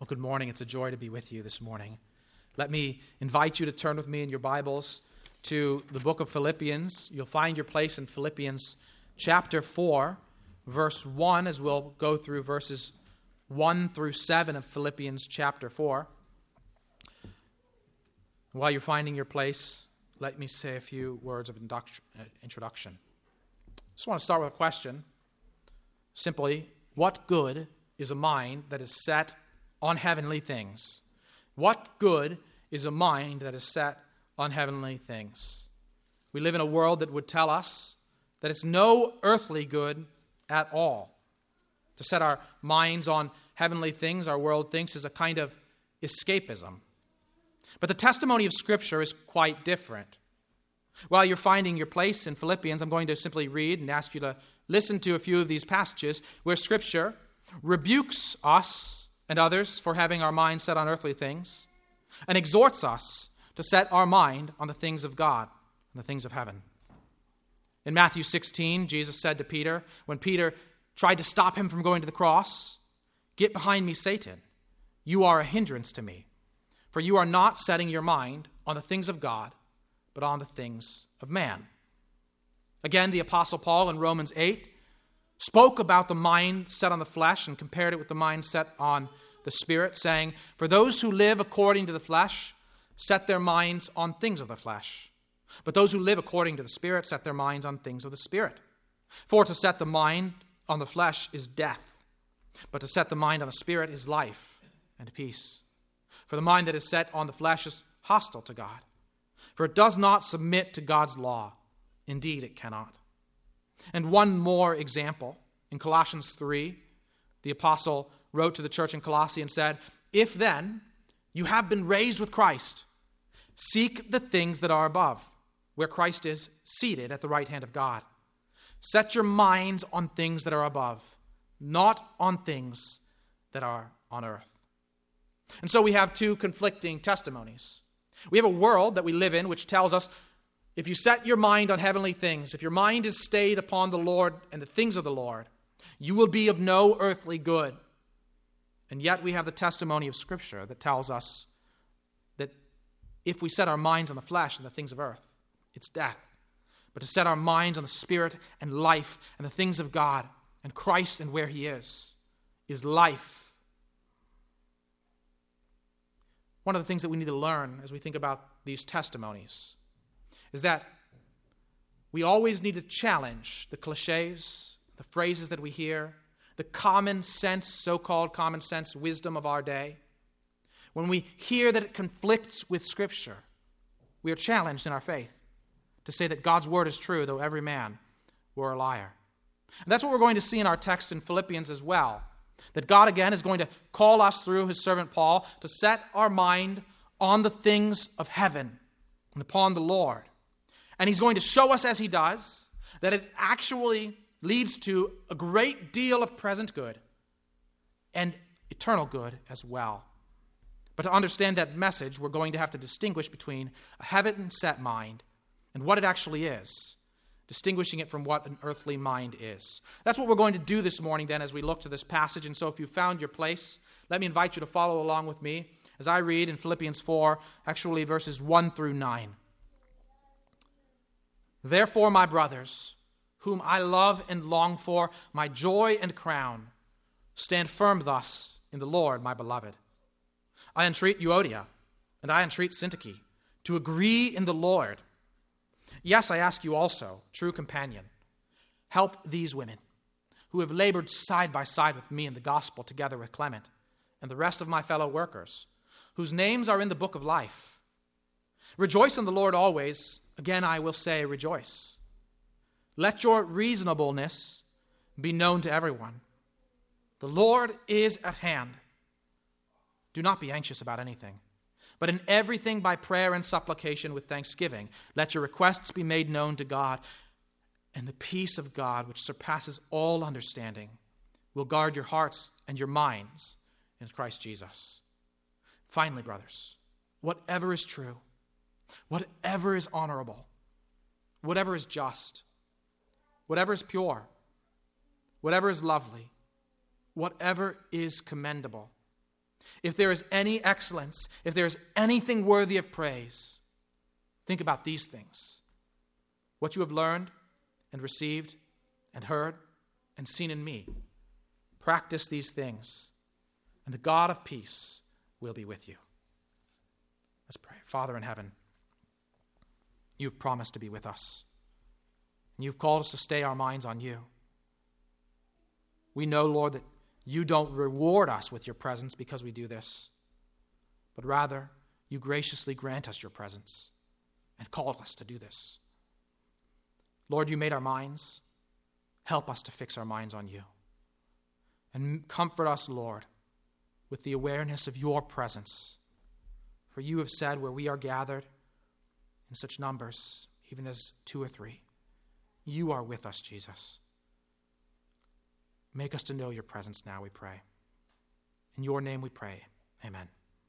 Well, good morning. It's a joy to be with you this morning. Let me invite you to turn with me in your Bibles to the book of Philippians. You'll find your place in Philippians chapter 4, verse 1, as we'll go through verses 1 through 7 of Philippians chapter 4. While you're finding your place, let me say a few words of introduction. I just want to start with a question. Simply, what good is a mind that is set on heavenly things? What good is a mind that is set on heavenly things? We live in a world that would tell us that it's no earthly good at all. To set our minds on heavenly things, our world thinks, is a kind of escapism. But the testimony of Scripture is quite different. While you're finding your place in Philippians, I'm going to simply read and ask you to listen to a few of these passages where Scripture rebukes us and others for having our minds set on earthly things, and exhorts us to set our mind on the things of God and the things of heaven. In Matthew 16, Jesus said to Peter, when Peter tried to stop him from going to the cross, "Get behind me, Satan. You are a hindrance to me, for you are not setting your mind on the things of God, but on the things of man." Again, the Apostle Paul in Romans 8 spoke about the mind set on the flesh and compared it with the mind set on the Spirit, saying, "For those who live according to the flesh set their minds on things of the flesh. But those who live according to the Spirit set their minds on things of the Spirit. For to set the mind on the flesh is death, but to set the mind on the Spirit is life and peace. For the mind that is set on the flesh is hostile to God, for it does not submit to God's law. Indeed, it cannot." And one more example. In Colossians 3, the apostle wrote to the church in Colossae and said, "If then you have been raised with Christ, seek the things that are above, where Christ is seated at the right hand of God. Set your minds on things that are above, not on things that are on earth." And so we have two conflicting testimonies. We have a world that we live in which tells us, if you set your mind on heavenly things, if your mind is stayed upon the Lord and the things of the Lord, you will be of no earthly good. And yet we have the testimony of Scripture that tells us that if we set our minds on the flesh and the things of earth, it's death. But to set our minds on the Spirit and life and the things of God and Christ and where He is life. One of the things that we need to learn as we think about these testimonies is that we always need to challenge the cliches, the phrases that we hear, the common sense, so-called common sense wisdom of our day. When we hear that it conflicts with Scripture, we are challenged in our faith to say that God's word is true, though every man were a liar. And that's what we're going to see in our text in Philippians as well, that God again is going to call us through His servant Paul to set our mind on the things of heaven and upon the Lord. And He's going to show us as He does that it actually leads to a great deal of present good and eternal good as well. But to understand that message, we're going to have to distinguish between a heaven-set mind and what it actually is, distinguishing it from what an earthly mind is. That's what we're going to do this morning then as we look to this passage. And so if you found your place, let me invite you to follow along with me as I read in Philippians 4, actually verses 1 through 9. "Therefore, my brothers, whom I love and long for, my joy and crown, stand firm thus in the Lord, my beloved. I entreat Euodia, and I entreat Syntyche, to agree in the Lord. Yes, I ask you also, true companion, help these women, who have labored side by side with me in the gospel together with Clement, and the rest of my fellow workers, whose names are in the book of life. Rejoice in the Lord always. Again, I will say, rejoice. Let your reasonableness be known to everyone. The Lord is at hand. Do not be anxious about anything, but in everything by prayer and supplication with thanksgiving, let your requests be made known to God, and the peace of God, which surpasses all understanding, will guard your hearts and your minds in Christ Jesus. Finally, brothers, whatever is true, whatever is honorable, whatever is just, whatever is pure, whatever is lovely, whatever is commendable, if there is any excellence, if there is anything worthy of praise, think about these things. What you have learned and received and heard and seen in me. Practice these things, and the God of peace will be with you. Let's pray. Father in heaven, you've promised to be with us, and you've called us to stay our minds on you. We know, Lord, that you don't reward us with your presence because we do this, but rather you graciously grant us your presence and called us to do this. Lord, you made our minds. Help us to fix our minds on you. And comfort us, Lord, with the awareness of your presence. For you have said, where we are gathered in such numbers, even as 2 or 3, you are with us, Jesus. Make us to know your presence now, we pray. In your name we pray. Amen.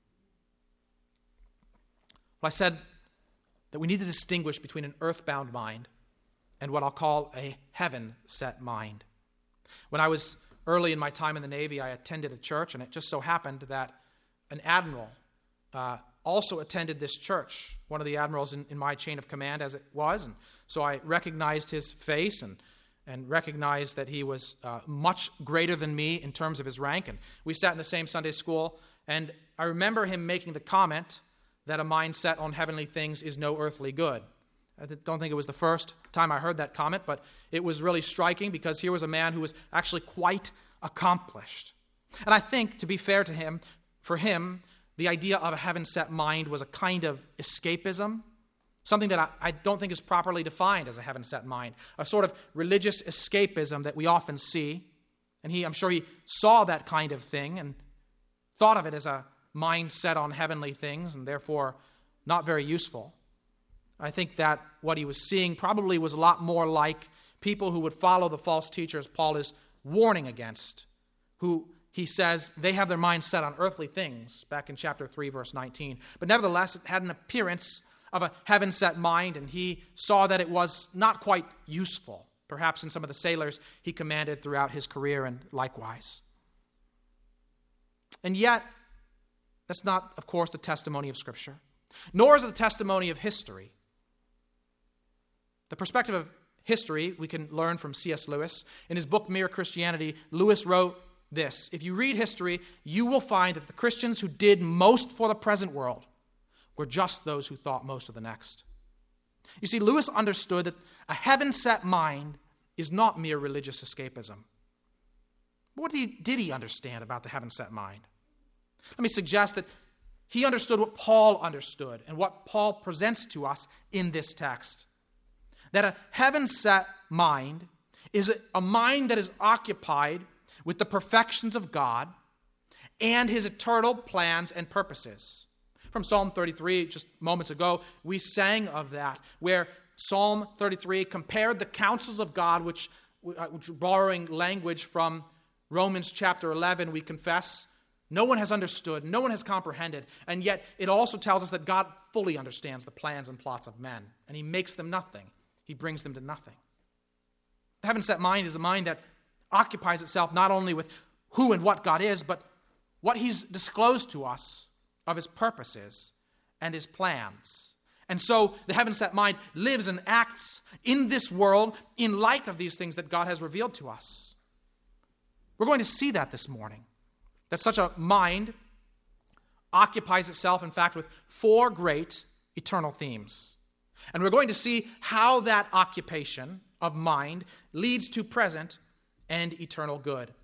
Well, I said that we need to distinguish between an earthbound mind and what I'll call a heaven-set mind. When I was early in my time in the Navy, I attended a church, and it just so happened that an admiral also attended this church, one of the admirals in my chain of command as it was. And so I recognized his face and recognized that he was much greater than me in terms of his rank. And we sat in the same Sunday school, and I remember him making the comment that a mind set on heavenly things is no earthly good. I don't think it was the first time I heard that comment, but it was really striking because here was a man who was actually quite accomplished. And I think, to be fair to him, for him, the idea of a heaven-set mind was a kind of escapism, something that I don't think is properly defined as a heaven-set mind, a sort of religious escapism that we often see. And I'm sure he saw that kind of thing and thought of it as a mind set on heavenly things and therefore not very useful. I think that what he was seeing probably was a lot more like people who would follow the false teachers Paul is warning against, who he says they have their minds set on earthly things, back in chapter 3, verse 19. But nevertheless, it had an appearance of a heaven-set mind, and he saw that it was not quite useful, perhaps in some of the sailors he commanded throughout his career and likewise. And yet, that's not, of course, the testimony of Scripture, nor is it the testimony of history. The perspective of history we can learn from C.S. Lewis. In his book, Mere Christianity, Lewis wrote this: if you read history, you will find that the Christians who did most for the present world were just those who thought most of the next. You see, Lewis understood that a heaven-set mind is not mere religious escapism. What did he understand about the heaven-set mind? Let me suggest that he understood what Paul understood and what Paul presents to us in this text. That a heaven-set mind is a mind that is occupied with the perfections of God and his eternal plans and purposes. From Psalm 33, just moments ago, we sang of that, where Psalm 33 compared the counsels of God, which borrowing language from Romans chapter 11, we confess, no one has understood, no one has comprehended, and yet it also tells us that God fully understands the plans and plots of men, and he makes them nothing. He brings them to nothing. The heaven-set mind is a mind that occupies itself not only with who and what God is, but what he's disclosed to us of his purposes and his plans. And so the heaven-set mind lives and acts in this world in light of these things that God has revealed to us. We're going to see that this morning, that such a mind occupies itself, in fact, with 4 great eternal themes. And we're going to see how that occupation of mind leads to present and eternal good.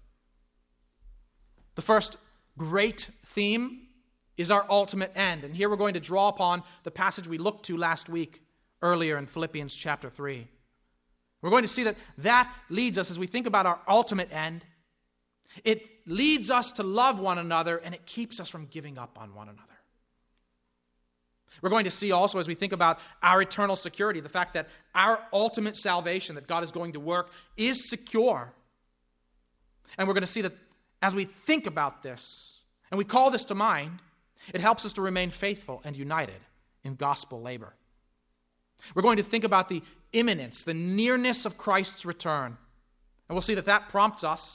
The first great theme is our ultimate end. And here we're going to draw upon the passage we looked to last week, earlier in Philippians chapter 3. We're going to see that leads us, as we think about our ultimate end, it leads us to love one another, and it keeps us from giving up on one another. We're going to see also, as we think about our eternal security, the fact that our ultimate salvation that God is going to work is secure. And we're going to see that as we think about this, and we call this to mind, it helps us to remain faithful and united in gospel labor. We're going to think about the imminence, the nearness of Christ's return. And we'll see that prompts us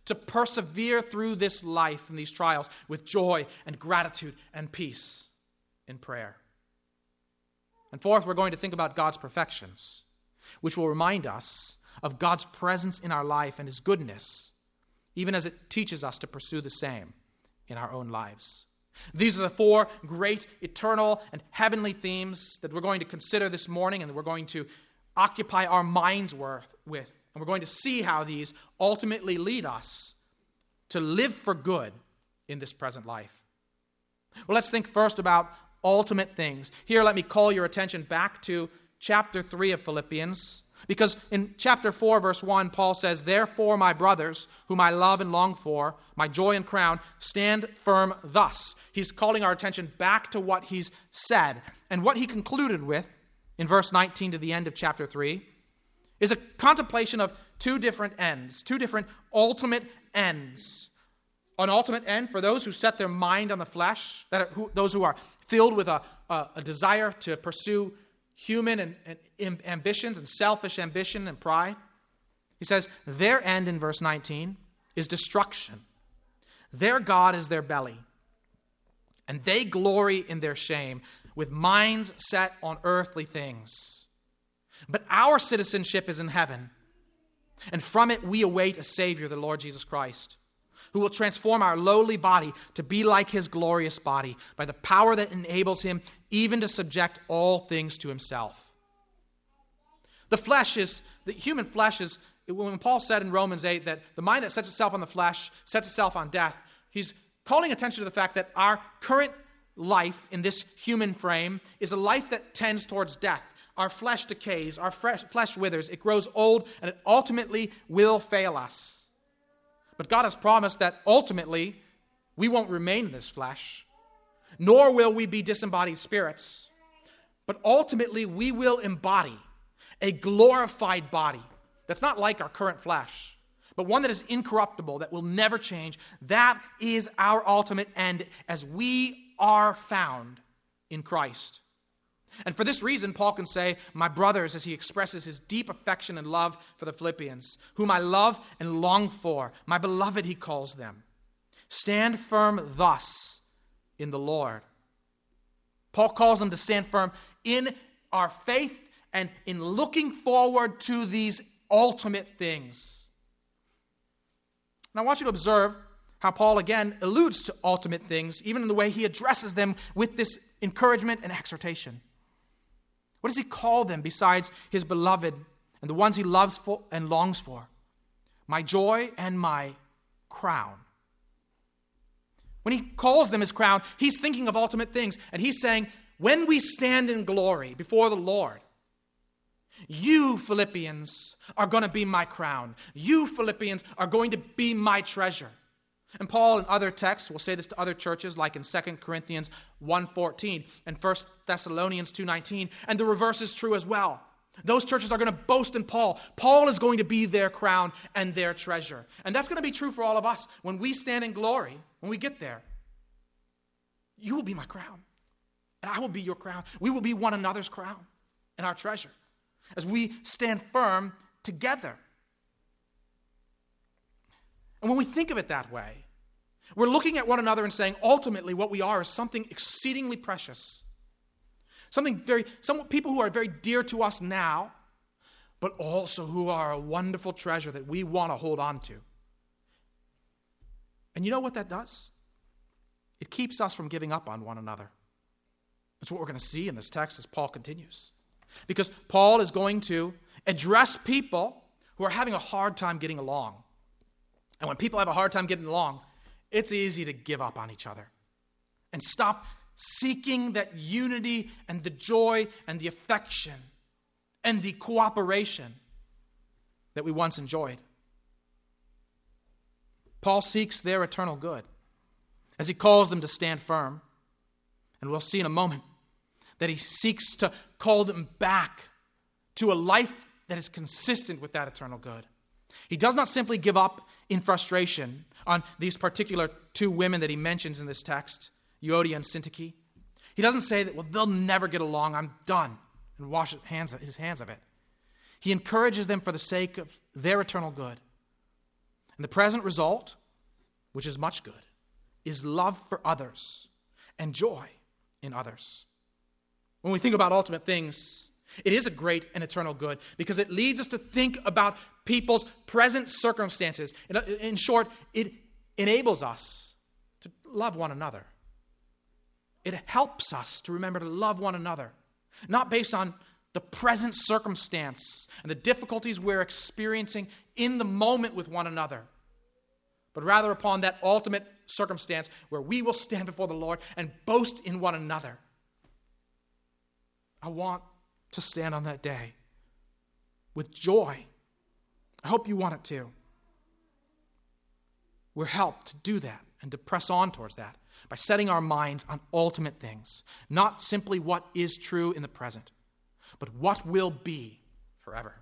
to persevere through this life and these trials with joy and gratitude and peace in prayer. And fourth, we're going to think about God's perfections, which will remind us of God's presence in our life and His goodness, even as it teaches us to pursue the same in our own lives. These are the four great eternal and heavenly themes that we're going to consider this morning and that we're going to occupy our minds with. And we're going to see how these ultimately lead us to live for good in this present life. Well, let's think first about ultimate things. Here, let me call your attention back to chapter 3 of Philippians, because in chapter 4, verse 1, Paul says, "Therefore, my brothers, whom I love and long for, my joy and crown, stand firm thus." He's calling our attention back to what he's said. And what he concluded with in verse 19 to the end of chapter 3 is a contemplation of two different ends, two different ultimate ends. An ultimate end for those who set their mind on the flesh, those who are filled with a desire to pursue human and ambitions and selfish ambition and pride. He says, their end in verse 19 is destruction. Their God is their belly, and they glory in their shame, with minds set on earthly things. But our citizenship is in heaven, and from it we await a Savior, the Lord Jesus Christ, who will transform our lowly body to be like His glorious body by the power that enables Him even to subject all things to Himself. The human flesh is, when Paul said in Romans 8 that the mind that sets itself on the flesh sets itself on death, he's calling attention to the fact that our current life in this human frame is a life that tends towards death. Our flesh decays, our flesh withers, it grows old, and it ultimately will fail us. But God has promised that ultimately we won't remain in this flesh, nor will we be disembodied spirits, but ultimately we will embody a glorified body that's not like our current flesh, but one that is incorruptible, that will never change. That is our ultimate end as we are found in Christ. And for this reason, Paul can say, "My brothers," as he expresses his deep affection and love for the Philippians, "whom I love and long for, my beloved," he calls them. "Stand firm thus in the Lord." Paul calls them to stand firm in our faith and in looking forward to these ultimate things. And I want you to observe how Paul again alludes to ultimate things, even in the way he addresses them with this encouragement and exhortation. What does he call them besides his beloved and the ones he loves for and longs for? My joy and my crown. When he calls them his crown, he's thinking of ultimate things. And he's saying, when we stand in glory before the Lord, you, Philippians, are going to be my crown. You, Philippians, are going to be my treasure. And Paul in other texts will say this to other churches, like in 2 Corinthians 1:14 and 1 Thessalonians 2:19. And the reverse is true as well. Those churches are going to boast in Paul. Paul is going to be their crown and their treasure. And that's going to be true for all of us. When we stand in glory, when we get there, you will be my crown. And I will be your crown. We will be one another's crown and our treasure as we stand firm together. And when we think of it that way, we're looking at one another and saying, ultimately, what we are is something exceedingly precious. Some people who are very dear to us now, but also who are a wonderful treasure that we want to hold on to. And you know what that does? It keeps us from giving up on one another. That's what we're going to see in this text as Paul continues. Because Paul is going to address people who are having a hard time getting along. And when people have a hard time getting along, it's easy to give up on each other and stop seeking that unity and the joy and the affection and the cooperation that we once enjoyed. Paul seeks their eternal good as he calls them to stand firm. And we'll see in a moment that he seeks to call them back to a life that is consistent with that eternal good. He does not simply give up in frustration on these particular two women that he mentions in this text, Euodia and Syntyche. He doesn't say that, well, they'll never get along, I'm done, and wash his hands of it. He encourages them for the sake of their eternal good. And the present result, which is much good, is love for others and joy in others. When we think about ultimate things, it is a great and eternal good because it leads us to think about people's present circumstances. In short, it enables us to love one another. It helps us to remember to love one another, not based on the present circumstance and the difficulties we're experiencing in the moment with one another, but rather upon that ultimate circumstance where we will stand before the Lord and boast in one another. I want to stand on that day with joy. I hope you want it too. We're helped to do that and to press on towards that by setting our minds on ultimate things, not simply what is true in the present, but what will be forever.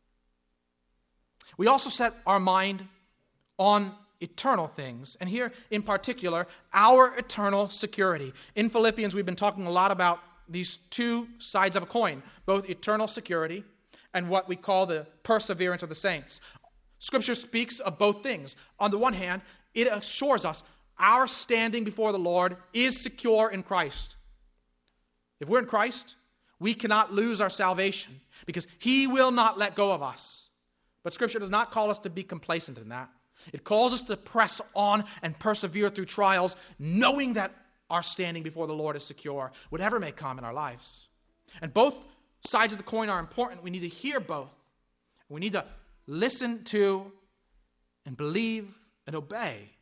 We also set our mind on eternal things, and here in particular, our eternal security. In Philippians, we've been talking a lot about these two sides of a coin, both eternal security and what we call the perseverance of the saints. Scripture speaks of both things. On the one hand, it assures us our standing before the Lord is secure in Christ. If we're in Christ, we cannot lose our salvation because He will not let go of us. But Scripture does not call us to be complacent in that. It calls us to press on and persevere through trials, knowing that our standing before the Lord is secure, whatever may come in our lives. And both sides of the coin are important. We need to hear both. We need to listen to and believe and obey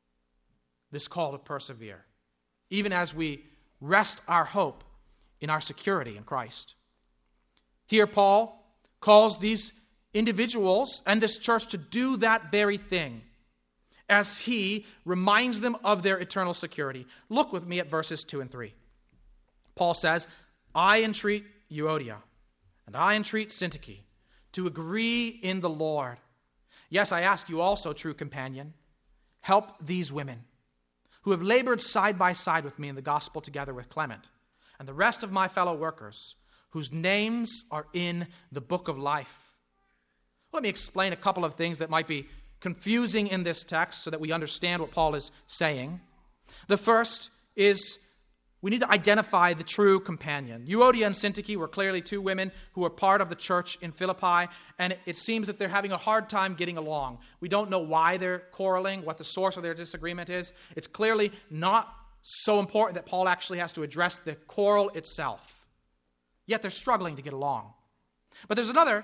this call to persevere, even as we rest our hope in our security in Christ. Here, Paul calls these individuals and this church to do that very thing as he reminds them of their eternal security. Look with me at verses 2 and 3. Paul says, I entreat Euodia and I entreat Syntyche to agree in the Lord. Yes, I ask you also, true companion, help these women who have labored side by side with me in the gospel together with Clement and the rest of my fellow workers whose names are in the book of life. Let me explain a couple of things that might be confusing in this text so that we understand what Paul is saying. The first is we need to identify the true companion. Euodia and Syntyche were clearly two women who were part of the church in Philippi, and it seems that they're having a hard time getting along. We don't know why they're quarreling, what the source of their disagreement is. It's clearly not so important that Paul actually has to address the quarrel itself. Yet they're struggling to get along. But there's another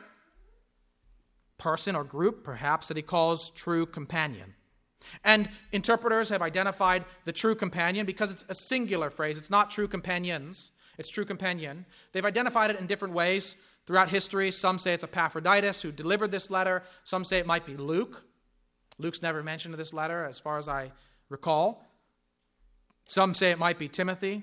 person or group, perhaps, that he calls true companion. And interpreters have identified the true companion because it's a singular phrase. It's not true companions. It's true companion. They've identified it in different ways throughout history. Some say it's Epaphroditus who delivered this letter. Some say it might be Luke. Luke's never mentioned in this letter as far as I recall. Some say it might be Timothy.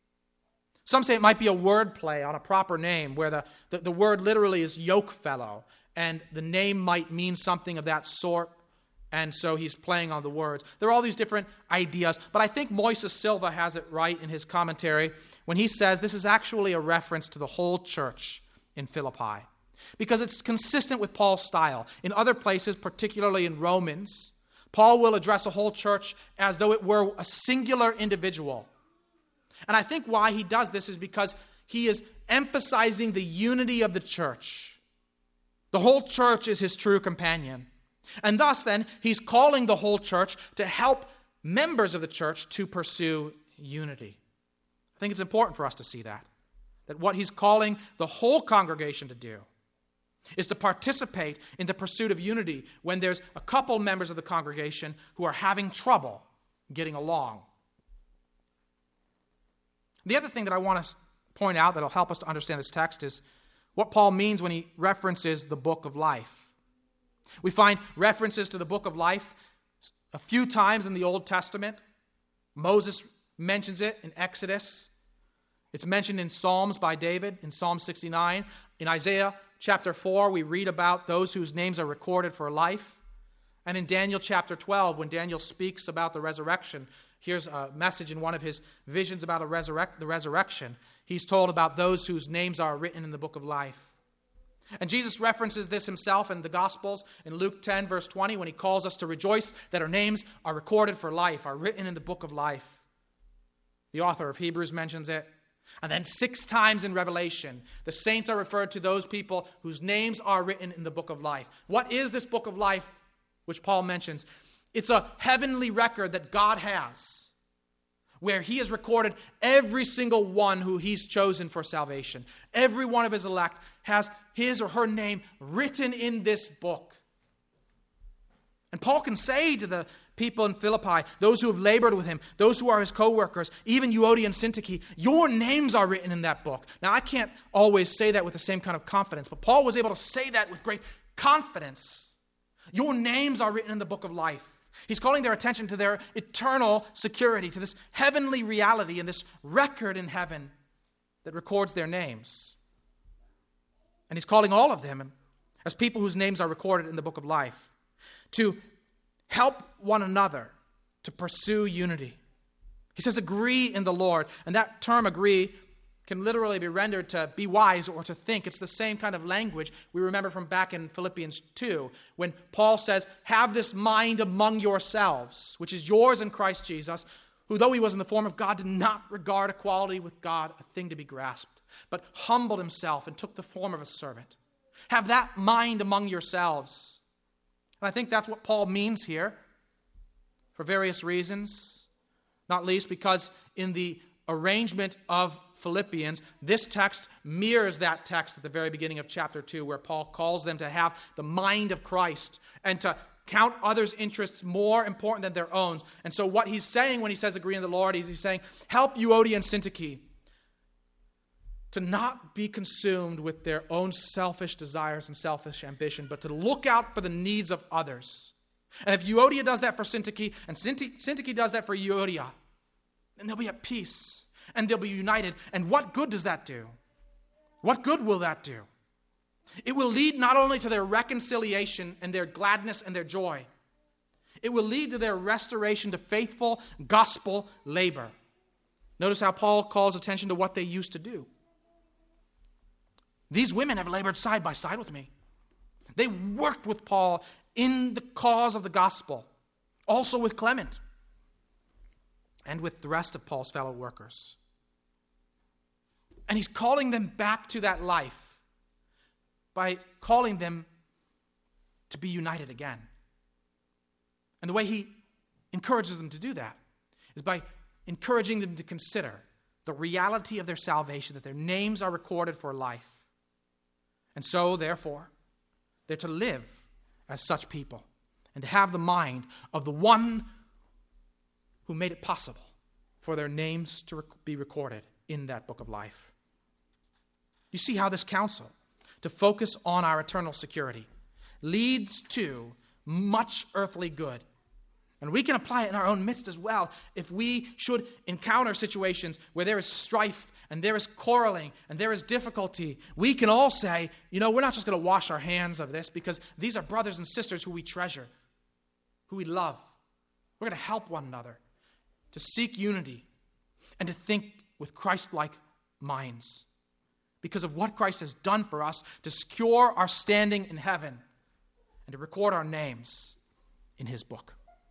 Some say it might be a word play on a proper name where the word literally is yoke fellow, and the name might mean something of that sort. And so he's playing on the words. There are all these different ideas, but I think Moises Silva has it right in his commentary when he says this is actually a reference to the whole church in Philippi, because it's consistent with Paul's style. In other places, particularly in Romans, Paul will address a whole church as though it were a singular individual. And I think why he does this is because he is emphasizing the unity of the church. The whole church is his true companion. And thus, then, he's calling the whole church to help members of the church to pursue unity. I think it's important for us to see that what he's calling the whole congregation to do is to participate in the pursuit of unity when there's a couple members of the congregation who are having trouble getting along. The other thing that I want to point out that will help us to understand this text is what Paul means when he references the book of life. We find references to the book of life a few times in the Old Testament. Moses mentions it in Exodus. It's mentioned in Psalms by David in Psalm 69. In Isaiah chapter 4, we read about those whose names are recorded for life. And in Daniel chapter 12, when Daniel speaks about the resurrection, here's a message in one of his visions about the resurrection. He's told about those whose names are written in the book of life. And Jesus references this himself in the Gospels in Luke 10, verse 20, when he calls us to rejoice that our names are recorded for life, are written in the book of life. The author of Hebrews mentions it. And then 6 times in Revelation, the saints are referred to those people whose names are written in the book of life. What is this book of life, which Paul mentions? It's a heavenly record that God has, where he has recorded every single one who he's chosen for salvation. Every one of his elect has his or her name written in this book. And Paul can say to the people in Philippi, those who have labored with him, those who are his co-workers, even Euodia and Syntyche, your names are written in that book. Now, I can't always say that with the same kind of confidence, but Paul was able to say that with great confidence. Your names are written in the book of life. He's calling their attention to their eternal security, to this heavenly reality and this record in heaven that records their names. And he's calling all of them as people whose names are recorded in the book of life to help one another to pursue unity. He says, agree in the Lord. And that term agree can literally be rendered to be wise or to think. It's the same kind of language we remember from back in Philippians 2, when Paul says, have this mind among yourselves, which is yours in Christ Jesus, who though he was in the form of God, did not regard equality with God a thing to be grasped, but humbled himself and took the form of a servant. Have that mind among yourselves. And I think that's what Paul means here for various reasons, not least because in the arrangement of Philippians, this text mirrors that text at the very beginning of chapter 2, where Paul calls them to have the mind of Christ and to count others' interests more important than their own. And so what he's saying when he says agree in the Lord, he's saying, help Euodia and Syntyche to not be consumed with their own selfish desires and selfish ambition, but to look out for the needs of others. And if Euodia does that for Syntyche, and Syntyche does that for Euodia, then they'll be at peace. And they'll be united. And what good does that do? What good will that do? It will lead not only to their reconciliation and their gladness and their joy. It will lead to their restoration to faithful gospel labor. Notice how Paul calls attention to what they used to do. These women have labored side by side with me. They worked with Paul in the cause of the gospel. Also with Clement. And with the rest of Paul's fellow workers. And he's calling them back to that life by calling them to be united again. And the way he encourages them to do that is by encouraging them to consider the reality of their salvation, that their names are recorded for life. And so, therefore, they're to live as such people and to have the mind of the one who made it possible for their names to be recorded in that book of life. You see how this counsel to focus on our eternal security leads to much earthly good. And we can apply it in our own midst as well. If we should encounter situations where there is strife and there is quarreling and there is difficulty, we can all say, we're not just going to wash our hands of this, because these are brothers and sisters who we treasure, who we love. We're going to help one another to seek unity and to think with Christ-like minds because of what Christ has done for us to secure our standing in heaven and to record our names in his book.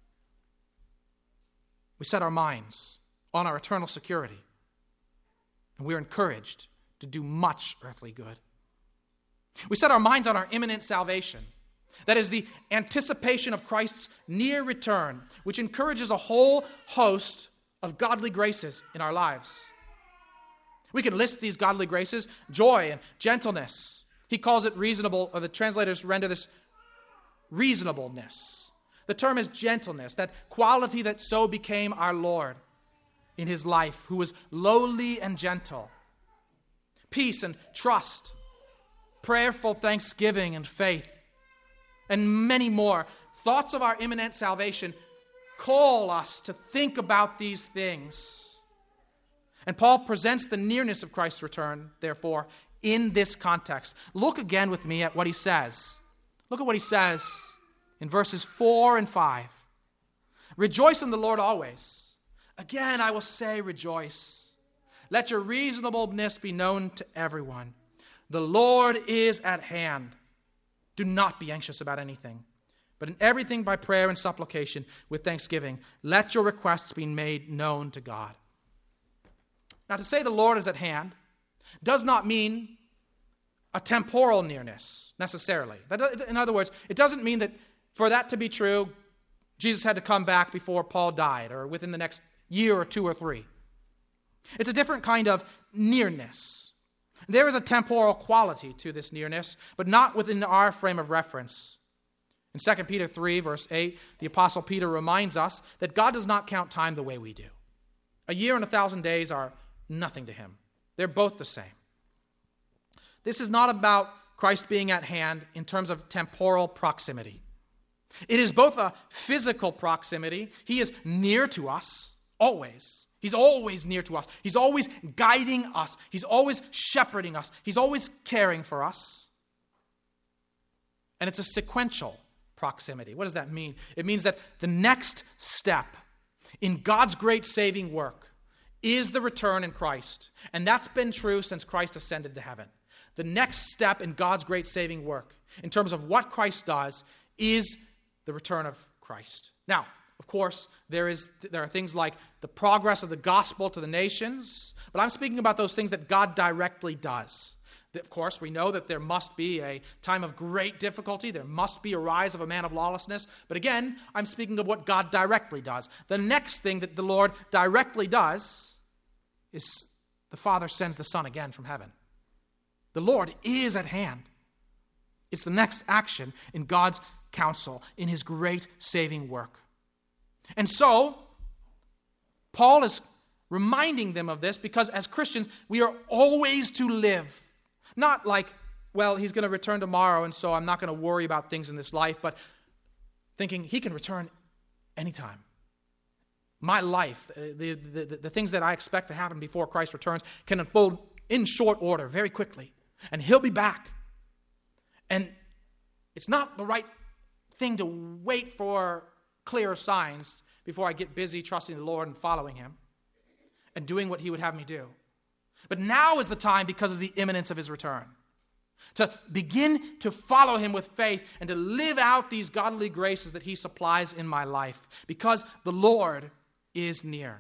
We set our minds on our eternal security, and we are encouraged to do much earthly good. We set our minds on our imminent salvation. That is the anticipation of Christ's near return, which encourages a whole host of godly graces in our lives. We can list these godly graces: joy and gentleness. He calls it reasonable, or the translators render this reasonableness. The term is gentleness, that quality that so became our Lord in his life, who was lowly and gentle. Peace and trust, prayerful thanksgiving and faith, and many more. Thoughts of our imminent salvation call us to think about these things. And Paul presents the nearness of Christ's return, therefore, in this context. Look again with me at what he says. Look at what he says in verses 4 and 5. Rejoice in the Lord always. Again, I will say rejoice. Let your reasonableness be known to everyone. The Lord is at hand. Do not be anxious about anything, but in everything by prayer and supplication with thanksgiving, let your requests be made known to God. Now, to say the Lord is at hand does not mean a temporal nearness, necessarily. In other words, it doesn't mean that for that to be true, Jesus had to come back before Paul died or within the next year or 2 or 3. It's a different kind of nearness. There is a temporal quality to this nearness, but not within our frame of reference. In 2 Peter 3, verse 8, the Apostle Peter reminds us that God does not count time the way we do. A year and 1,000 days are nothing to him. They're both the same. This is not about Christ being at hand in terms of temporal proximity. It is both a physical proximity. He is near to us, always. He's always near to us. He's always guiding us. He's always shepherding us. He's always caring for us. And it's a sequential proximity. What does that mean? It means that the next step in God's great saving work is the return in Christ. And that's been true since Christ ascended to heaven. The next step in God's great saving work, in terms of what Christ does, is the return of Christ. Now, of course, there are things like the progress of the gospel to the nations, but I'm speaking about those things that God directly does. Of course, we know that there must be a time of great difficulty. There must be a rise of a man of lawlessness. But again, I'm speaking of what God directly does. The next thing that the Lord directly does is the Father sends the Son again from heaven. The Lord is at hand. It's the next action in God's counsel, in his great saving work. And so, Paul is reminding them of this because as Christians, we are always to live. Not like, well, he's going to return tomorrow, and so I'm not going to worry about things in this life, but thinking he can return anytime. My life, the things that I expect to happen before Christ returns can unfold in short order, very quickly. And he'll be back. And it's not the right thing to wait for clearer signs before I get busy trusting the Lord and following him and doing what he would have me do. But now is the time, because of the imminence of his return, to begin to follow him with faith and to live out these godly graces that he supplies in my life, because the Lord is near.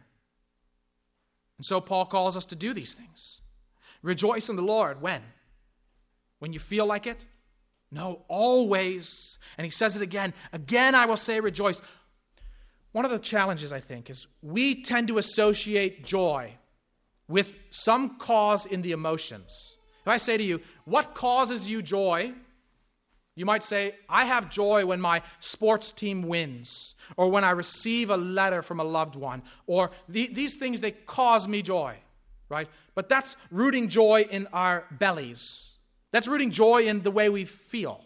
And so Paul calls us to do these things. Rejoice in the Lord. When? When you feel like it? No, always. And he says it again. Again, I will say rejoice. One of the challenges, I think, is we tend to associate joy with some cause in the emotions. If I say to you, what causes you joy? You might say, I have joy when my sports team wins, or when I receive a letter from a loved one, or these things, they cause me joy, right? But that's rooting joy in our bellies. That's rooting joy in the way we feel.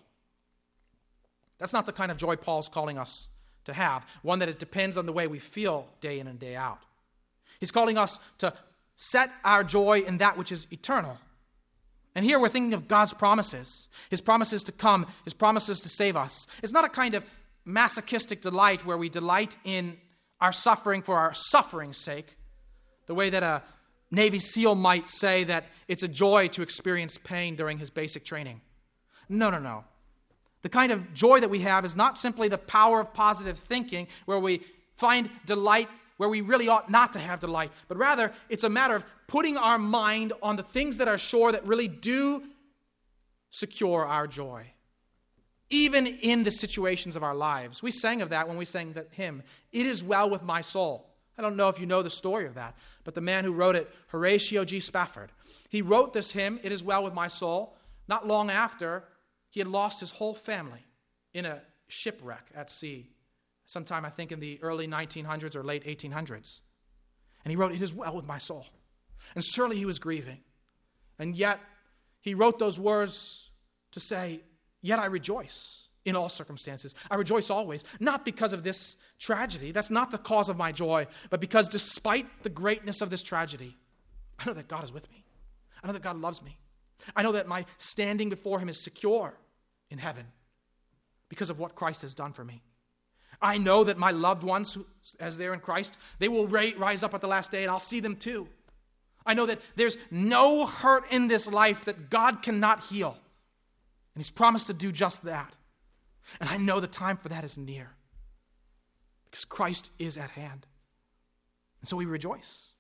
That's not the kind of joy Paul's calling us to have, one that it depends on the way we feel day in and day out. He's calling us to set our joy in that which is eternal. And here we're thinking of God's promises, his promises to come, his promises to save us. It's not a kind of masochistic delight where we delight in our suffering for our suffering's sake, the way that a Navy SEAL might say that it's a joy to experience pain during his basic training. No. The kind of joy that we have is not simply the power of positive thinking where we find delight where we really ought not to have delight, but rather it's a matter of putting our mind on the things that are sure, that really do secure our joy, even in the situations of our lives. We sang of that when we sang that hymn, "It is well with my soul." I don't know if you know the story of that, but the man who wrote it, Horatio G. Spafford, he wrote this hymn, "It is well with my soul," not long after he had lost his whole family in a shipwreck at sea, sometime I think in the early 1900s or late 1800s. And he wrote, "It is well with my soul." And surely he was grieving. And yet he wrote those words to say, "Yet I rejoice in all circumstances. I rejoice always," not because of this tragedy. That's not the cause of my joy, but because despite the greatness of this tragedy, I know that God is with me. I know that God loves me. I know that my standing before him is secure in heaven because of what Christ has done for me. I know that my loved ones, as they're in Christ, they will rise up at the last day, and I'll see them too. I know that there's no hurt in this life that God cannot heal. And He's promised to do just that. And I know the time for that is near. Because Christ is at hand. And so we rejoice.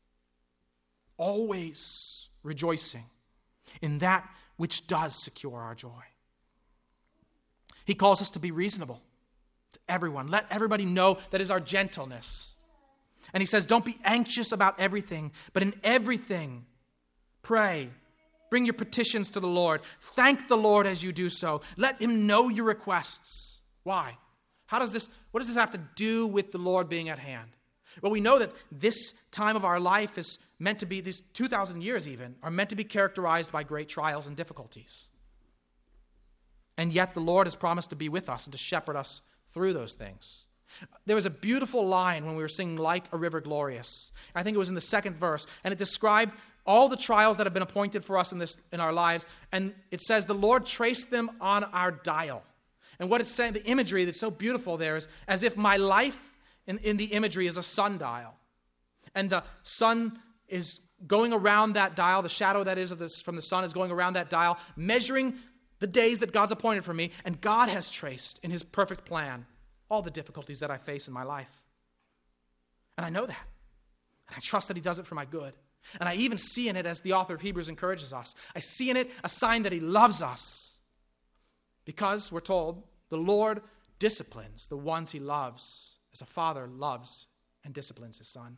Always rejoicing in that which does secure our joy. He calls us to be reasonable to everyone. Let everybody know that is our gentleness. And He says, don't be anxious about everything, but in everything, pray. Bring your petitions to the Lord. Thank the Lord as you do so. Let Him know your requests. Why? What does this have to do with the Lord being at hand? Well, we know that this time of our life is meant to be, these 2,000 years even, are meant to be characterized by great trials and difficulties. And yet the Lord has promised to be with us and to shepherd us through those things. There was a beautiful line when we were singing Like a River Glorious. I think it was in the second verse, and it described all the trials that have been appointed for us in our lives, and it says the Lord traced them on our dial. And what it's saying, the imagery that's so beautiful there is as if my life in the imagery is a sundial. And the sun is going around that dial, the shadow that is from the sun is going around that dial, measuring the days that God's appointed for me, and God has traced in His perfect plan all the difficulties that I face in my life. And I know that. And I trust that He does it for my good. And I even see in it, as the author of Hebrews encourages us, I see in it a sign that He loves us. Because, we're told, the Lord disciplines the ones He loves, as a father loves and disciplines his son.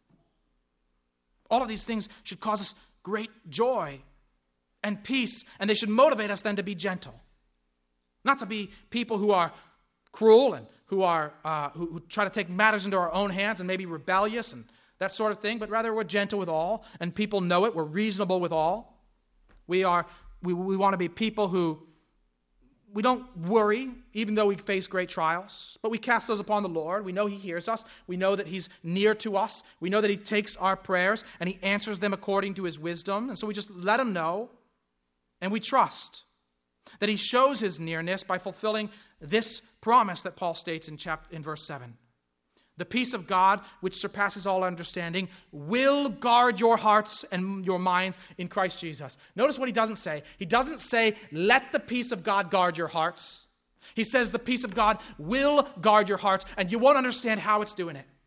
All of these things should cause us great joy and peace, and they should motivate us then to be gentle. Not to be people who are cruel and who try to take matters into our own hands and maybe rebellious and that sort of thing, but rather we're gentle with all, and people know it. We're reasonable with all. We want to be people who we don't worry, even though we face great trials, but we cast those upon the Lord. We know He hears us. We know that He's near to us. We know that He takes our prayers and He answers them according to His wisdom. And so we just let Him know, and we trust that He shows His nearness by fulfilling this promise that Paul states in verse 7. The peace of God, which surpasses all understanding, will guard your hearts and your minds in Christ Jesus. Notice what he doesn't say. He doesn't say, let the peace of God guard your hearts. He says the peace of God will guard your hearts, and you won't understand how it's doing it.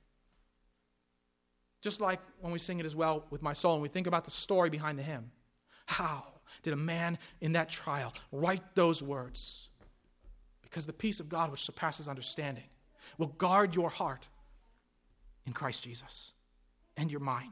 Just like when we sing it as well with my soul, and we think about the story behind the hymn. How did a man in that trial write those words? Because the peace of God, which surpasses understanding, will guard your heart in Christ Jesus and your mind.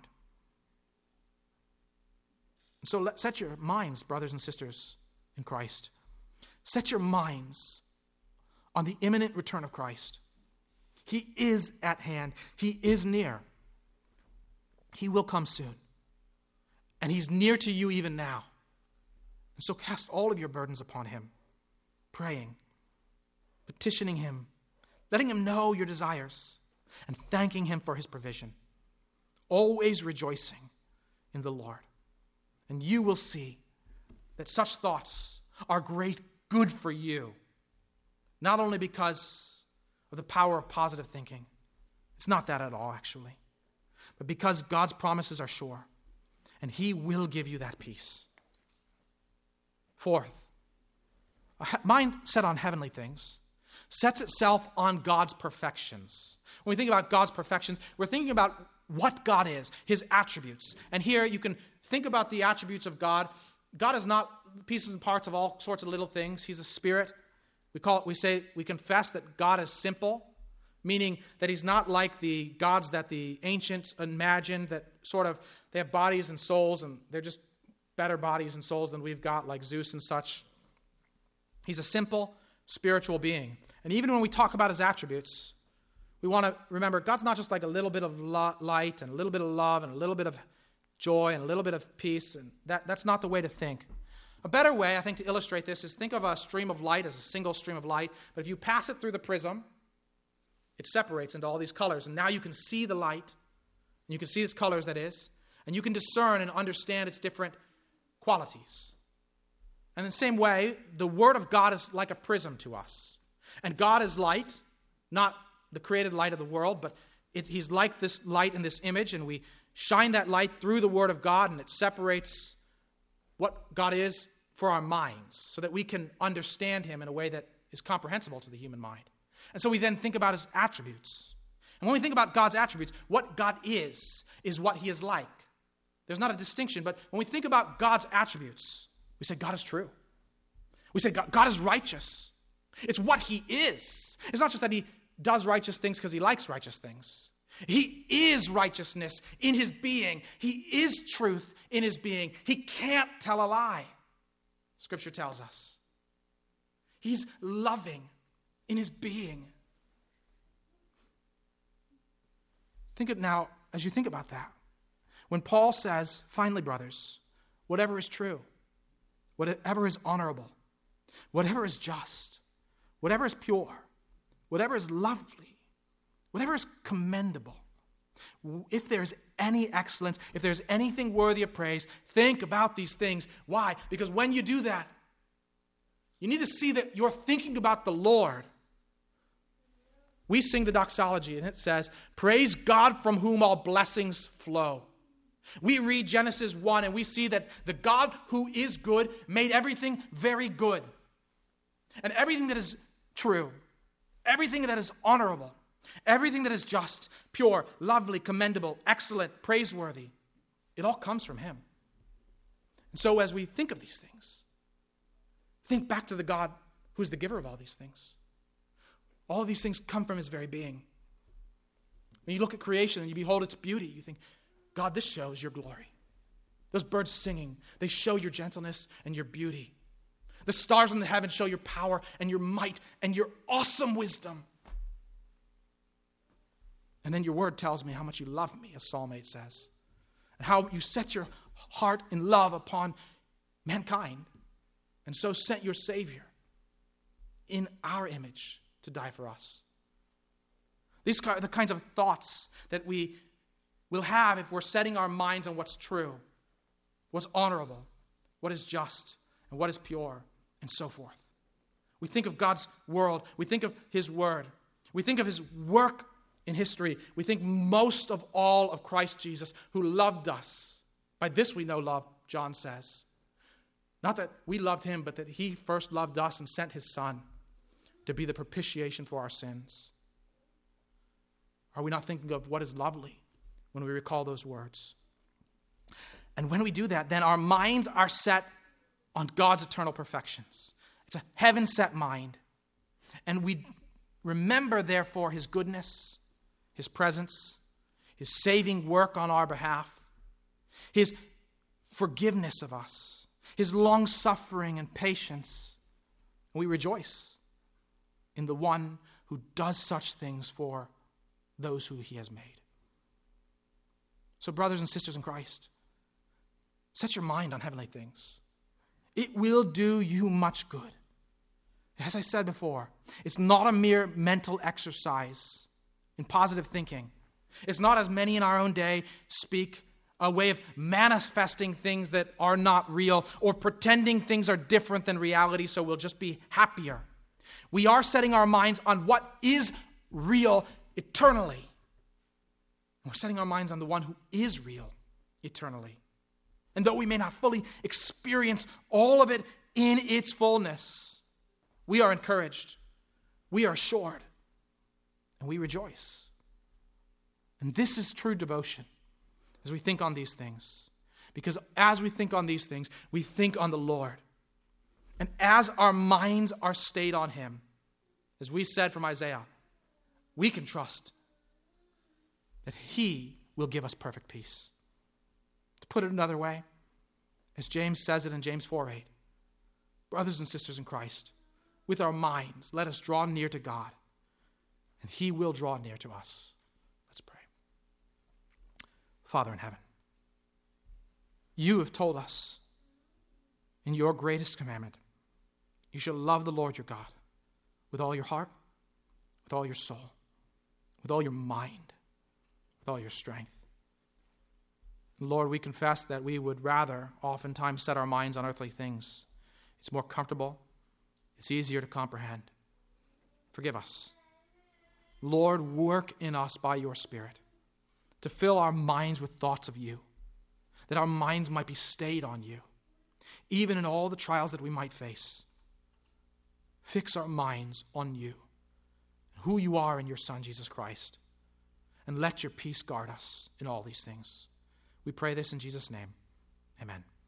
And so set your minds, brothers and sisters in Christ. Set your minds on the imminent return of Christ. He is at hand. He is near. He will come soon. And He's near to you even now. And so cast all of your burdens upon Him, praying, petitioning Him, letting Him know your desires, and thanking Him for His provision. Always rejoicing in the Lord. And you will see that such thoughts are great good for you. Not only because of the power of positive thinking. It's not that at all, actually. But because God's promises are sure. And He will give you that peace. Fourth, a mind set on heavenly things sets itself on God's perfections. When we think about God's perfections, we're thinking about what God is, His attributes. And here you can think about the attributes of God. God is not pieces and parts of all sorts of little things. He's a spirit. We confess that God is simple, meaning that He's not like the gods that the ancients imagined, that sort of, they have bodies and souls, and they're just better bodies and souls than we've got, like Zeus and such. He's a simple, spiritual being. And even when we talk about His attributes, we want to remember God's not just like a little bit of light and a little bit of love and a little bit of joy and a little bit of peace. And that's not the way to think. A better way, I think, to illustrate this is think of a stream of light as a single stream of light. But if you pass it through the prism, it separates into all these colors. And now you can see the light. And you can see its colors, that is. And you can discern and understand its different qualities. And in the same way, the Word of God is like a prism to us. And God is light, not the created light of the world, but he's like this light in this image, and we shine that light through the Word of God, and it separates what God is for our minds so that we can understand him in a way that is comprehensible to the human mind. And so we then think about his attributes. And when we think about God's attributes, what God is what he is like. There's not a distinction, but when we think about God's attributes, we say God is true. We say God is righteous. It's what he is. It's not just that he does righteous things because he likes righteous things. He is righteousness in his being. He is truth in his being. He can't tell a lie, Scripture tells us. He's loving in his being. Think it now as you think about that. When Paul says, finally, brothers, whatever is true, whatever is honorable, whatever is just, whatever is pure, whatever is lovely, whatever is commendable, if there's any excellence, if there's anything worthy of praise, think about these things. Why? Because when you do that, you need to see that you're thinking about the Lord. We sing the doxology, and it says, praise God from whom all blessings flow. We read Genesis 1, and we see that the God who is good made everything very good. And everything that is true, everything that is honorable, everything that is just, pure, lovely, commendable, excellent, praiseworthy, it all comes from him. And so as we think of these things, think back to the God who is the giver of all these things. All of these things come from his very being. When you look at creation and you behold its beauty, you think, God, this shows your glory. Those birds singing, they show your gentleness and your beauty. The stars in the heavens show your power and your might and your awesome wisdom. And then your word tells me how much you love me, as Psalm 8 says, and how you set your heart in love upon mankind, and so sent your Savior in our image to die for us. These are the kinds of thoughts that we will have if we're setting our minds on what's true, what's honorable, what is just, and what is pure, and so forth. We think of God's world. We think of his word. We think of his work in history. We think most of all of Christ Jesus, who loved us. By this we know love, John says. Not that we loved him, but that he first loved us and sent his Son to be the propitiation for our sins. Are we not thinking of what is lovely when we recall those words? And when we do that, then our minds are set on God's eternal perfections. It's a heaven-set mind. And we remember, therefore, his goodness, his presence, his saving work on our behalf, his forgiveness of us, his long-suffering and patience. And we rejoice in the one who does such things for those who he has made. So, brothers and sisters in Christ, set your mind on heavenly things. It will do you much good. As I said before, it's not a mere mental exercise in positive thinking. It's not, as many in our own day speak, a way of manifesting things that are not real or pretending things are different than reality so we'll just be happier. We are setting our minds on what is real eternally. We're setting our minds on the one who is real eternally. And though we may not fully experience all of it in its fullness, we are encouraged, we are assured, and we rejoice. And this is true devotion as we think on these things. Because as we think on these things, we think on the Lord. And as our minds are stayed on him, as we said from Isaiah, we can trust that he will give us perfect peace. To put it another way, as James says it in James 4:8, brothers and sisters in Christ, with our minds, let us draw near to God, and he will draw near to us. Let's pray. Father in heaven, you have told us in your greatest commandment, you shall love the Lord your God with all your heart, with all your soul, with all your mind, with all your strength. Lord, we confess that we would rather oftentimes set our minds on earthly things. It's more comfortable. It's easier to comprehend. Forgive us. Lord, work in us by your Spirit to fill our minds with thoughts of you, that our minds might be stayed on you, even in all the trials that we might face. Fix our minds on you, who you are in your Son, Jesus Christ, and let your peace guard us in all these things. We pray this in Jesus' name. Amen.